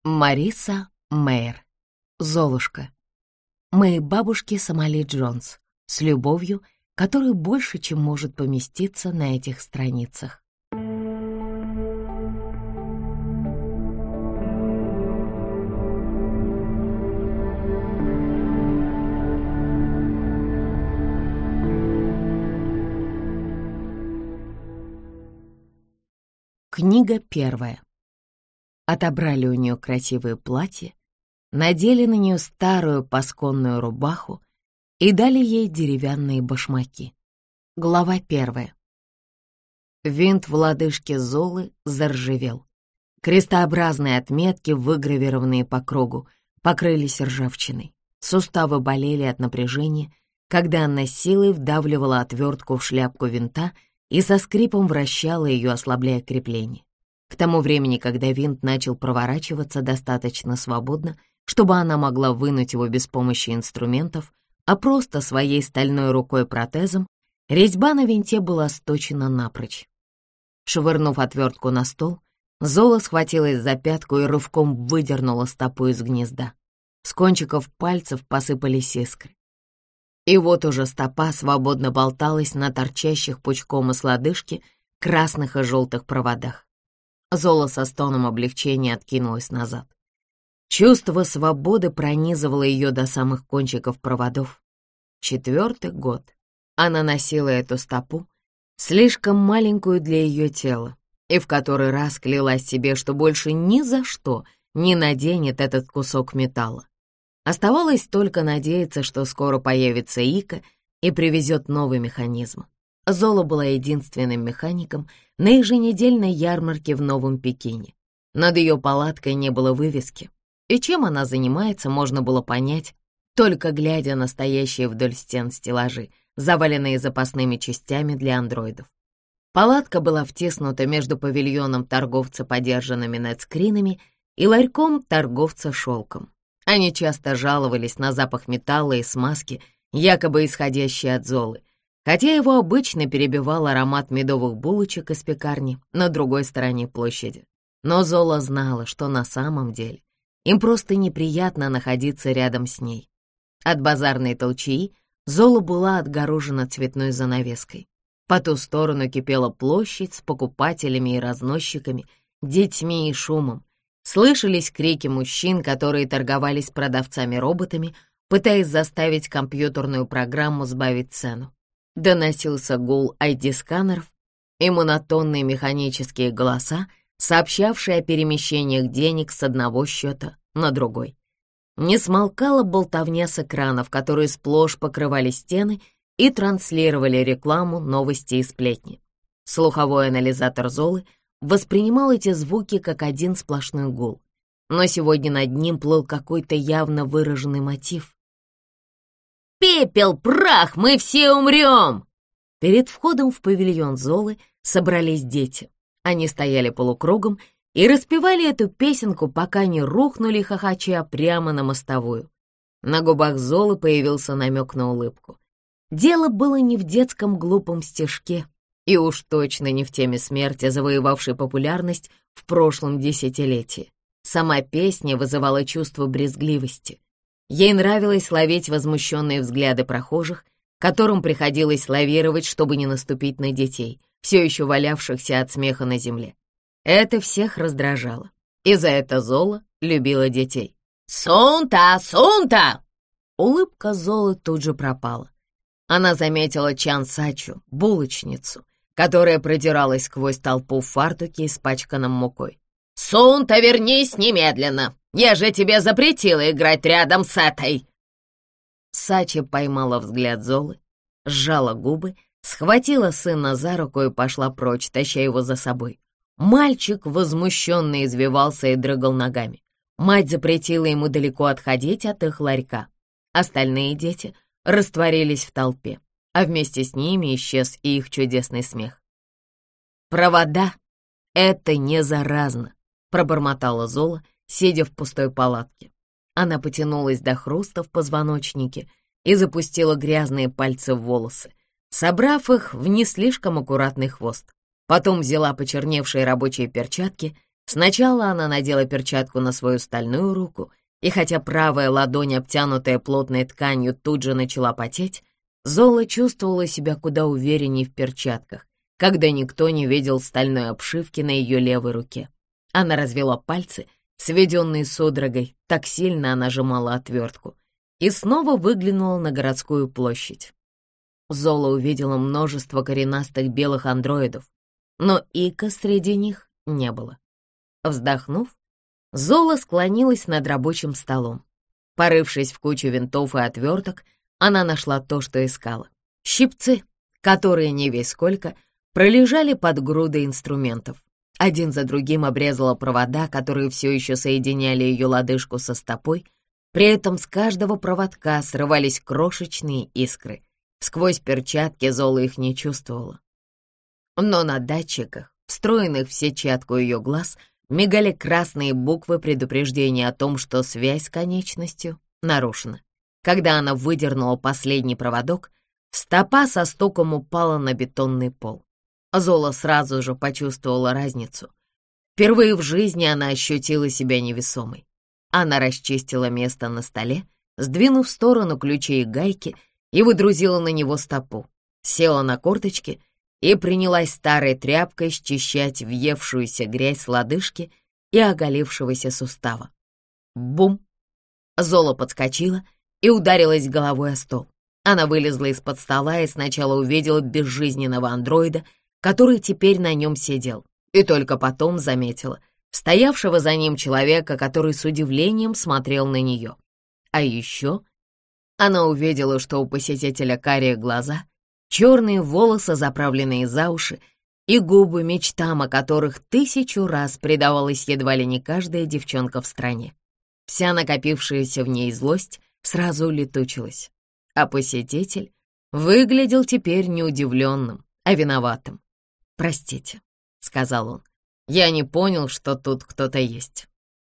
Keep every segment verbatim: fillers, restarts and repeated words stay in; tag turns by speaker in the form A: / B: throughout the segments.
A: Мариса Мэйр. Золушка. Моей бабушке Сомали Джонс. С любовью, которая больше, чем может поместиться на этих страницах. Книга первая. Отобрали у нее красивое платье, надели на нее старую пасконную рубаху и дали ей деревянные башмаки. Глава первая. Винт в лодыжке Золы заржавел. Крестообразные отметки, выгравированные по кругу, покрылись ржавчиной. Суставы болели от напряжения, когда она силой вдавливала отвертку в шляпку винта и со скрипом вращала ее, ослабляя крепление. К тому времени, когда винт начал проворачиваться достаточно свободно, чтобы она могла вынуть его без помощи инструментов, а просто своей стальной рукой-протезом, резьба на винте была сточена напрочь. Швырнув отвертку на стол, Зола схватилась за пятку и рывком выдернула стопу из гнезда. С кончиков пальцев посыпались искры. И вот уже стопа свободно болталась на торчащих пучком из лодыжки красных и желтых проводах. Зола со стоном облегчения откинулась назад. Чувство свободы пронизывало ее до самых кончиков проводов. Четвертый год она носила эту стопу, слишком маленькую для ее тела, и в который раз клялась себе, что больше ни за что не наденет этот кусок металла. Оставалось только надеяться, что скоро появится Ика и привезет новый механизм. Зола была единственным механиком на еженедельной ярмарке в Новом Пекине. Над ее палаткой не было вывески, и чем она занимается, можно было понять, только глядя на стоящие вдоль стен стеллажи, заваленные запасными частями для андроидов. Палатка была втиснута между павильоном торговца подержанными нетскринами и ларьком торговца шелком. Они часто жаловались на запах металла и смазки, якобы исходящий от Золы, хотя его обычно перебивал аромат медовых булочек из пекарни на другой стороне площади. Но Зола знала, что на самом деле им просто неприятно находиться рядом с ней. От базарной толчии Зола была отгорожена цветной занавеской. По ту сторону кипела площадь с покупателями и разносчиками, детьми и шумом. Слышались крики мужчин, которые торговались с продавцами-роботами, пытаясь заставить компьютерную программу сбавить цену. Доносился гул ай ди-сканеров и монотонные механические голоса, сообщавшие о перемещениях денег с одного счета на другой. Не смолкала болтовня с экранов, которые сплошь покрывали стены и транслировали рекламу, новости и сплетни. Слуховой анализатор Золы воспринимал эти звуки как один сплошной гул, но сегодня над ним плыл какой-то явно выраженный мотив. «Пепел, прах, мы все умрем!» Перед входом в павильон Золы собрались дети. Они стояли полукругом и распевали эту песенку, пока не рухнули хохоча прямо на мостовую. На губах Золы появился намек на улыбку. Дело было не в детском глупом стишке, и уж точно не в теме смерти, завоевавшей популярность в прошлом десятилетии. Сама песня вызывала чувство брезгливости. Ей нравилось ловить возмущенные взгляды прохожих, которым приходилось лавировать, чтобы не наступить на детей, все еще валявшихся от смеха на земле. Это всех раздражало, и за это Зола любила детей. «Сунта! Сунта!» Улыбка Золы тут же пропала. Она заметила Чан Сачу, булочницу, которая продиралась сквозь толпу в фартуке, испачканном мукой. «Сунта, вернись немедленно! Я же тебе запретила играть рядом с этой!» Сача поймала взгляд Золы, сжала губы, схватила сына за руку и пошла прочь, таща его за собой. Мальчик возмущенно извивался и дрыгал ногами. Мать запретила ему далеко отходить от их ларька. Остальные дети растворились в толпе, а вместе с ними исчез и их чудесный смех. «Провода — это не заразно», — пробормотала Зола, сидя в пустой палатке. Она потянулась до хруста в позвоночнике и запустила грязные пальцы в волосы, собрав их в не слишком аккуратный хвост. Потом взяла почерневшие рабочие перчатки Сначала она надела перчатку на свою стальную руку, и хотя правая ладонь, обтянутая плотной тканью, тут же начала потеть, Зола чувствовала себя куда увереннее в перчатках, когда никто не видел стальной обшивки на ее левой руке. Она развела пальцы, сведенные судорогой, так сильно она сжимала отвертку, и снова выглянула на городскую площадь. Зола увидела множество коренастых белых андроидов, но Ика среди них не было. Вздохнув, Зола склонилась над рабочим столом. Порывшись в куче винтов и отверток, она нашла то, что искала. Щипцы, которые не весь сколько, пролежали под грудой инструментов. Один за другим обрезала провода, которые все еще соединяли ее лодыжку со стопой. При этом с каждого проводка срывались крошечные искры. Сквозь перчатки Зола их не чувствовала. Но на датчиках, встроенных в сетчатку ее глаз, мигали красные буквы предупреждения о том, что связь с конечностью нарушена. Когда она выдернула последний проводок, стопа со стуком упала на бетонный пол. Зола сразу же почувствовала разницу. Впервые в жизни она ощутила себя невесомой. Она расчистила место на столе, сдвинув в сторону ключи и гайки, и выдрузила на него стопу, села на корточки и принялась старой тряпкой счищать въевшуюся грязь с лодыжки и оголившегося сустава. Бум! Зола подскочила и ударилась головой о стол. Она вылезла из-под стола и сначала увидела безжизненного андроида, который теперь на нем сидел, и только потом заметила стоявшего за ним человека, который с удивлением смотрел на нее. А еще она увидела, что у посетителя карие глаза, черные волосы, заправленные за уши, и губы, мечтам о которых тысячу раз предавалась едва ли не каждая девчонка в стране. Вся накопившаяся в ней злость сразу улетучилась, а посетитель выглядел теперь не удивленным, а виноватым. «Простите», — сказал он, — «я не понял, что тут кто-то есть».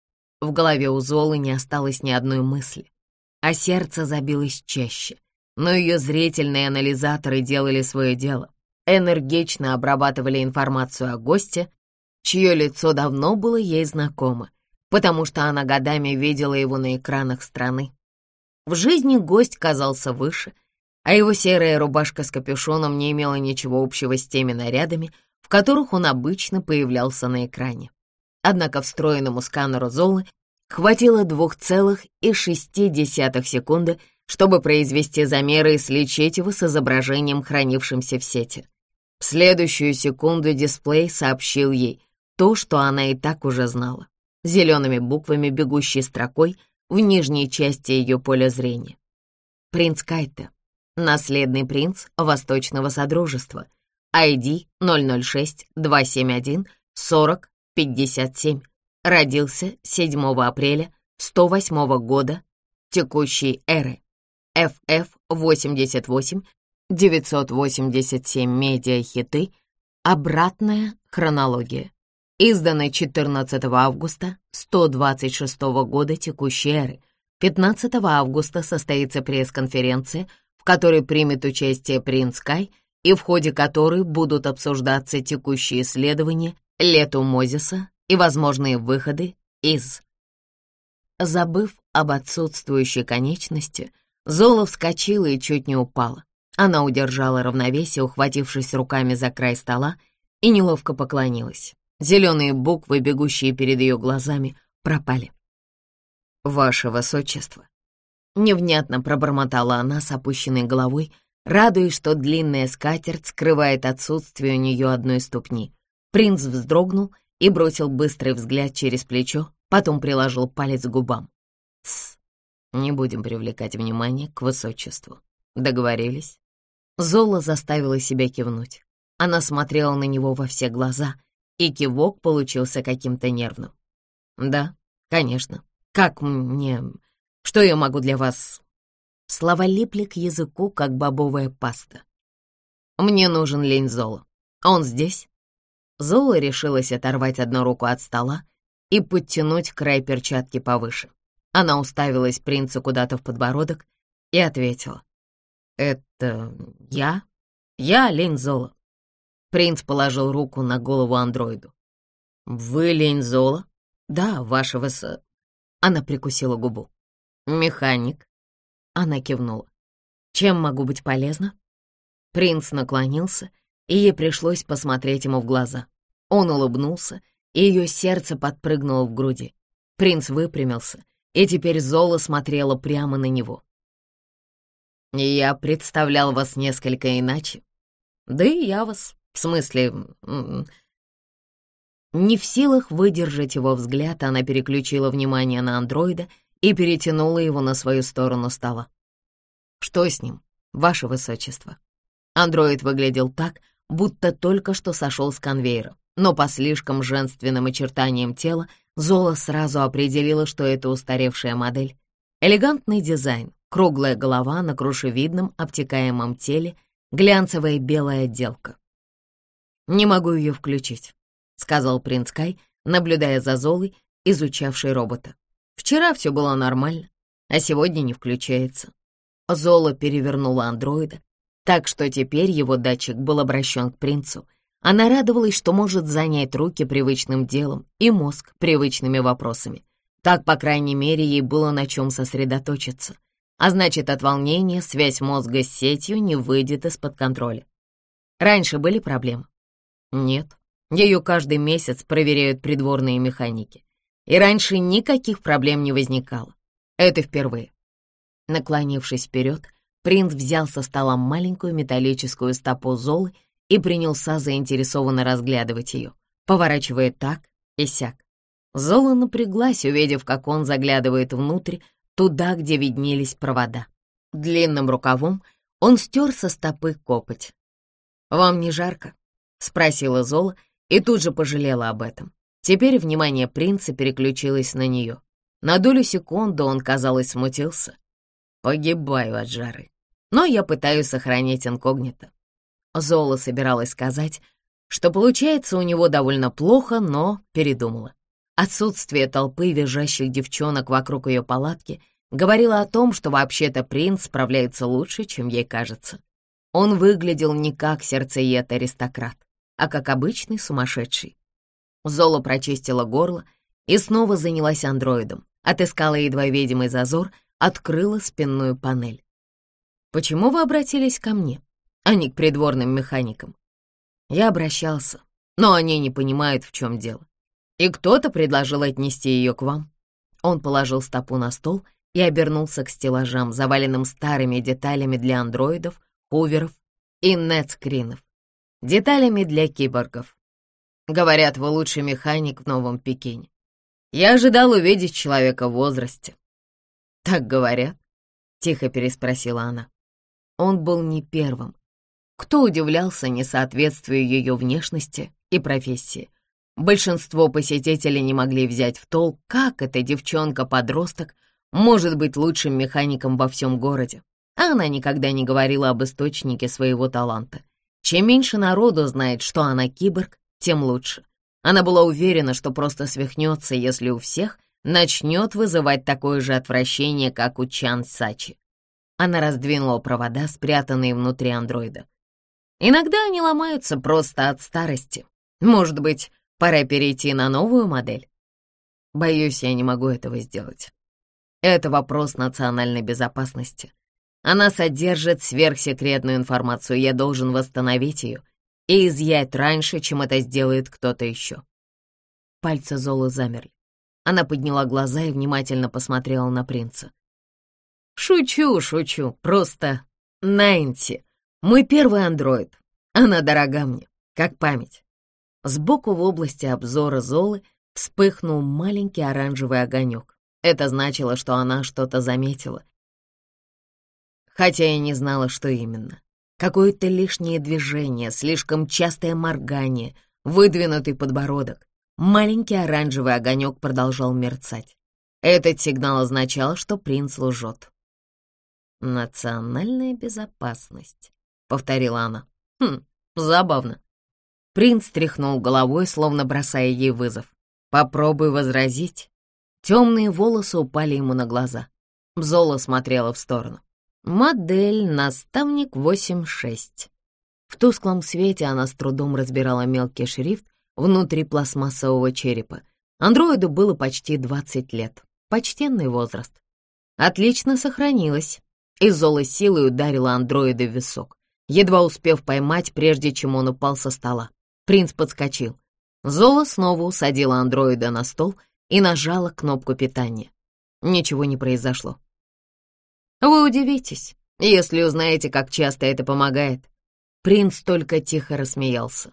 A: В голове у Золы не осталось ни одной мысли, а сердце забилось чаще. Но ее зрительные анализаторы делали свое дело, энергично обрабатывали информацию о госте, чье лицо давно было ей знакомо, потому что она годами видела его на экранах страны. В жизни гость казался выше, а его серая рубашка с капюшоном не имела ничего общего с теми нарядами, в которых он обычно появлялся на экране. Однако встроенному сканеру Золы хватило двух целых шести десятых секунды, чтобы произвести замеры и сличить его с изображением, хранившимся в сети. В следующую секунду дисплей сообщил ей то, что она и так уже знала, зелеными буквами, бегущей строкой в нижней части ее поля зрения. Принц Кайта, наследный принц Восточного Содружества, ай ди ноль ноль шесть два семь один сорок пятьдесят семь, родился седьмого апреля сто восьмого года текущей эры, эф эф восемьдесят восемь девятьсот восемьдесят семь медиахиты, обратная хронология. Изданный четырнадцатого августа сто двадцать шестого года текущей эры. пятнадцатого августа состоится пресс-конференция, в которой примет участие принц Кай и в ходе которой будут обсуждаться текущие исследования Лету Мозеса и возможные выходы из... Забыв об отсутствующей конечности, Зола вскочила и чуть не упала. Она удержала равновесие, ухватившись руками за край стола, и неловко поклонилась. Зеленые буквы, бегущие перед ее глазами, пропали. «Ваше Высочество», — невнятно пробормотала она с опущенной головой, радуясь, что длинная скатерть скрывает отсутствие у нее одной ступни. Принц вздрогнул и бросил быстрый взгляд через плечо, потом приложил палец к губам. «Тсс, не будем привлекать внимание к Высочеству. Договорились?» Зола заставила себя кивнуть. Она смотрела на него во все глаза, и кивок получился каким-то нервным. «Да, конечно. Как мне... Что я могу для вас...» Слова липли к языку, как бобовая паста. «Мне нужен лень Зола. Он здесь?» Зола решилась оторвать одну руку от стола и подтянуть край перчатки повыше. Она уставилась принцу куда-то в подбородок и ответила. «Это я? Я лень Зола». Принц положил руку на голову андроиду. Вы Лейнзола? Да, ваше высо... Она прикусила губу. Механик? Она кивнула. Чем могу быть полезна? Принц наклонился, и ей пришлось посмотреть ему в глаза. Он улыбнулся, и ее сердце подпрыгнуло в груди. Принц выпрямился, и теперь Зола смотрела прямо на него. «Я представлял вас несколько иначе. Да и я вас, в смысле...» Не в силах выдержать его взгляд, она переключила внимание на андроида и перетянула его на свою сторону стола. «Что с ним, ваше высочество?» Андроид выглядел так, будто только что сошел с конвейера, но по слишком женственным очертаниям тела Зола сразу определила, что это устаревшая модель. Элегантный дизайн, круглая голова на крушевидном обтекаемом теле, глянцевая белая отделка. «Не могу ее включить», — сказал принц Кай, наблюдая за Золой, изучавшей робота. «Вчера все было нормально, а сегодня не включается». Зола перевернула андроида, так что теперь его датчик был обращен к принцу. Она радовалась, что может занять руки привычным делом и мозг привычными вопросами. Так, по крайней мере, ей было на чем сосредоточиться. А значит, от волнения связь мозга с сетью не выйдет из-под контроля. Раньше были проблемы? Нет. Ее каждый месяц проверяют придворные механики. И раньше никаких проблем не возникало. Это впервые. Наклонившись вперед, принц взял со стола маленькую металлическую стопу Золы и принялся заинтересованно разглядывать ее, поворачивая так и сяк. Зола напряглась, увидев, как он заглядывает внутрь, туда, где виднелись провода. Длинным рукавом он стер со стопы копоть. «Вам не жарко?» — спросила Зола и тут же пожалела об этом. Теперь внимание принца переключилось на нее. На долю секунды он, казалось, смутился. «Погибаю от жары, но я пытаюсь сохранить инкогнито». Зола собиралась сказать, что получается у него довольно плохо, но передумала. Отсутствие толпы визжащих девчонок вокруг ее палатки говорило о том, что вообще-то принц справляется лучше, чем ей кажется. Он выглядел не как сердцеед-аристократ, а как обычный сумасшедший. Зола прочистила горло и снова занялась андроидом, отыскала едва видимый зазор, открыла спинную панель. «Почему вы обратились ко мне, а не к придворным механикам?» Я обращался, но они не понимают, в чем дело. И кто-то предложил отнести ее к вам. Он положил стопу на стол и обернулся к стеллажам, заваленным старыми деталями для андроидов, хуверов и нетскринов, деталями для киборгов. Говорят, вы лучший механик в Новом Пекине. Я ожидал увидеть человека в возрасте. Так говорят? Тихо переспросила она. Он был не первым. Кто удивлялся несоответствию ее внешности и профессии? Большинство посетителей не могли взять в толк, как эта девчонка-подросток может быть лучшим механиком во всем городе. А она никогда не говорила об источнике своего таланта. Чем меньше народу знает, что она киборг, тем лучше. Она была уверена, что просто свихнется, если у всех начнет вызывать такое же отвращение, как у Чан Сачи. Она раздвинула провода, спрятанные внутри андроида. Иногда они ломаются просто от старости. Может быть, пора перейти на новую модель? Боюсь, я не могу этого сделать. Это вопрос национальной безопасности. Она содержит сверхсекретную информацию, я должен восстановить ее и изъять раньше, чем это сделает кто-то еще. Пальцы Золы замерли. Она подняла глаза и внимательно посмотрела на принца. «Шучу, шучу, просто Найнти, мой первый андроид. Она дорога мне, как память». Сбоку в области обзора Золы вспыхнул маленький оранжевый огонек. Это значило, что она что-то заметила. Хотя я не знала, что именно. Какое-то лишнее движение, слишком частое моргание, выдвинутый подбородок. Маленький оранжевый огонек продолжал мерцать. Этот сигнал означал, что принц лжет. «Национальная безопасность», — повторила она. «Хм, забавно». Принц тряхнул головой, словно бросая ей вызов. «Попробуй возразить». Темные волосы упали ему на глаза. Зола смотрела в сторону. «Модель наставник восемь шесть». В тусклом свете она с трудом разбирала мелкий шрифт, внутри пластмассового черепа. Андроиду было почти двадцать лет. Почтенный возраст. Отлично сохранилась. И Зола силой ударила андроида в висок, едва успев поймать, прежде чем он упал со стола. Принц подскочил. Зола снова усадила андроида на стол и нажала кнопку питания. Ничего не произошло. Вы удивитесь, если узнаете, как часто это помогает. Принц только тихо рассмеялся.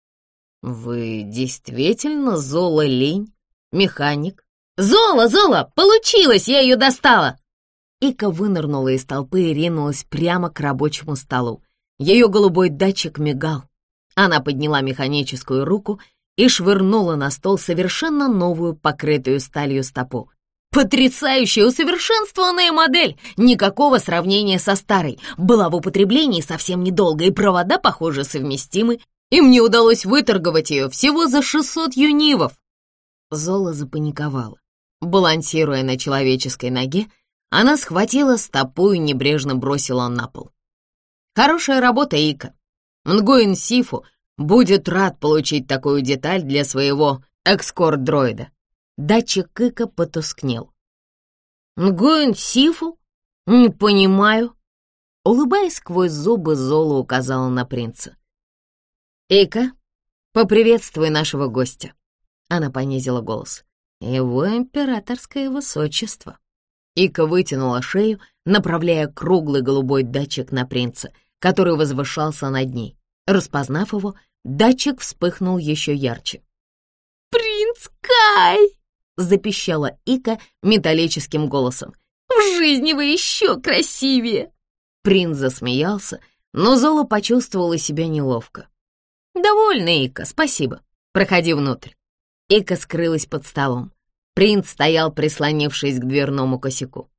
A: Вы действительно Зола Линь, механик? Зола, Зола, получилось, я ее достала! Ика вынырнула из толпы и ринулась прямо к рабочему столу. Ее голубой датчик мигал. Она подняла механическую руку и швырнула на стол совершенно новую, покрытую сталью стопу. Потрясающая, усовершенствованная модель! Никакого сравнения со старой. Была в употреблении совсем недолго, и провода, похоже, совместимы. И мне удалось выторговать ее всего за шестьсот юнивов. Зола запаниковала. Балансируя на человеческой ноге, она схватила стопу и небрежно бросила на пол. Хорошая работа, Ика. Нгуин Сифу будет рад получить такую деталь для своего экскорт-дроида. Датчик Ика потускнел. Нгуин Сифу? Не понимаю. Улыбаясь сквозь зубы, Зола указала на принца. Ика, поприветствуй нашего гостя. Она понизила голос. Его императорское высочество. Ика вытянула шею, направляя круглый голубой датчик на принца, который возвышался над ней. Распознав его, датчик вспыхнул еще ярче. «Принц Кай!» — запищала Ика металлическим голосом. «В жизни вы еще красивее!» Принц засмеялся, но Зола почувствовала себя неловко. «Довольно, Ика, спасибо. Проходи внутрь». Ика скрылась под столом. Принц стоял, прислонившись к дверному косяку.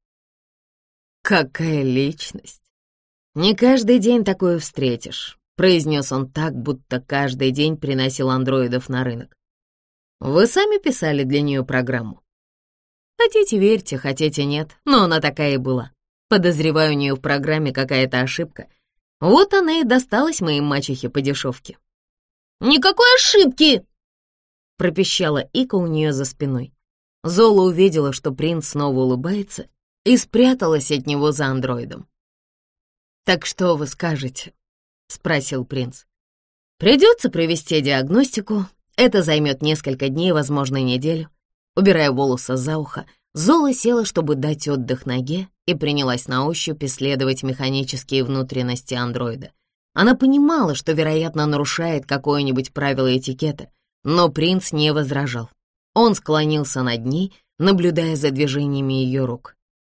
A: «Какая личность! Не каждый день такое встретишь», — произнес он так, будто каждый день приносил андроидов на рынок. «Вы сами писали для нее программу?» «Хотите верьте, хотите нет, но она такая и была. Подозреваю, у нее в программе какая-то ошибка. Вот она и досталась моей мачехе по дешевке». «Никакой ошибки!» — пропищала Ика у нее за спиной. Зола увидела, что принц снова улыбается, и спряталась от него за андроидом. «Так что вы скажете?» — спросил принц. «Придется провести диагностику. Это займет несколько дней, возможно, неделю». Убирая волосы за ухо, Зола села, чтобы дать отдых ноге, и принялась на ощупь исследовать механические внутренности андроида. Она понимала, что, вероятно, нарушает какое-нибудь правило этикета, но принц не возражал. Он склонился над ней, наблюдая за движениями ее рук.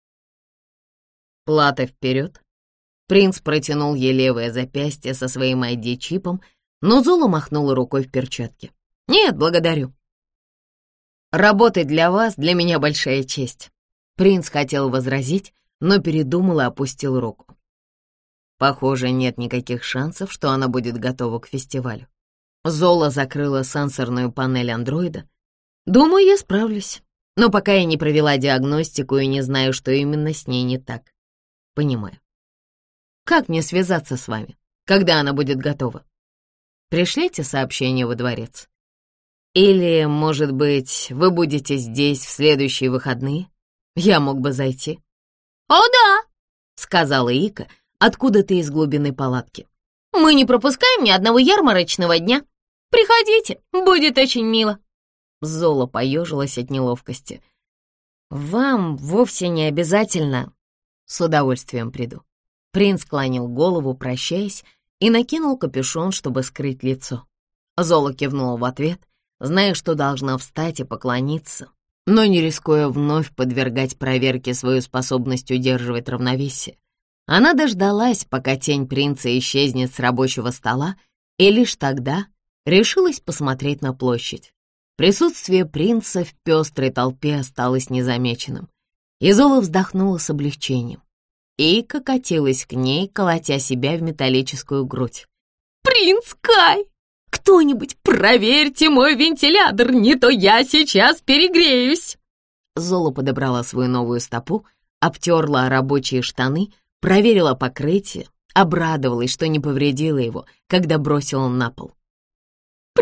A: «Плата вперед!» Принц протянул ей левое запястье со своим ай ди-чипом, но Зола махнула рукой в перчатке. «Нет, благодарю. Работать для вас для меня большая честь». Принц хотел возразить, но передумал и опустил руку. Похоже, нет никаких шансов, что она будет готова к фестивалю. Зола закрыла сенсорную панель андроида. «Думаю, я справлюсь, но пока я не провела диагностику и не знаю, что именно с ней не так. Понимаю. Как мне связаться с вами, когда она будет готова? Пришлите сообщение во дворец. Или, может быть, вы будете здесь в следующие выходные? Я мог бы зайти». «О, да!» — сказала Ика откуда-то из глубины палатки. «Мы не пропускаем ни одного ярмарочного дня. Приходите, будет очень мило». Зола поежилась от неловкости. «Вам вовсе не обязательно...» «С удовольствием приду». Принц склонил голову, прощаясь, и накинул капюшон, чтобы скрыть лицо. Зола кивнула в ответ, зная, что должна встать и поклониться, но не рискуя вновь подвергать проверке свою способность удерживать равновесие. Она дождалась, пока тень принца исчезнет с рабочего стола, и лишь тогда решилась посмотреть на площадь. Присутствие принца в пестрой толпе осталось незамеченным. И Зола вздохнула с облегчением. Ика катилась к ней, колотя себя в металлическую грудь. «Принц Кай! Кто-нибудь проверьте мой вентилятор, не то я сейчас перегреюсь!» Зола подобрала свою новую стопу, обтерла рабочие штаны, проверила покрытие, обрадовалась, что не повредила его, когда бросила на пол.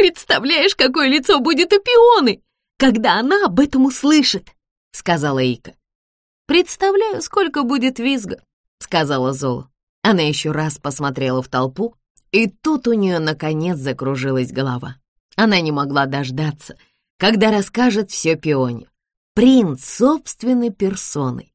B: «Представляешь, какое лицо будет у Пионы, когда она об этом услышит!» — сказала Ика.
A: «Представляю, сколько будет визга», — сказала Зола. Она еще раз посмотрела в толпу, и тут у нее наконец закружилась голова. Она не могла дождаться, когда расскажет все Пионе. Принц собственной персоной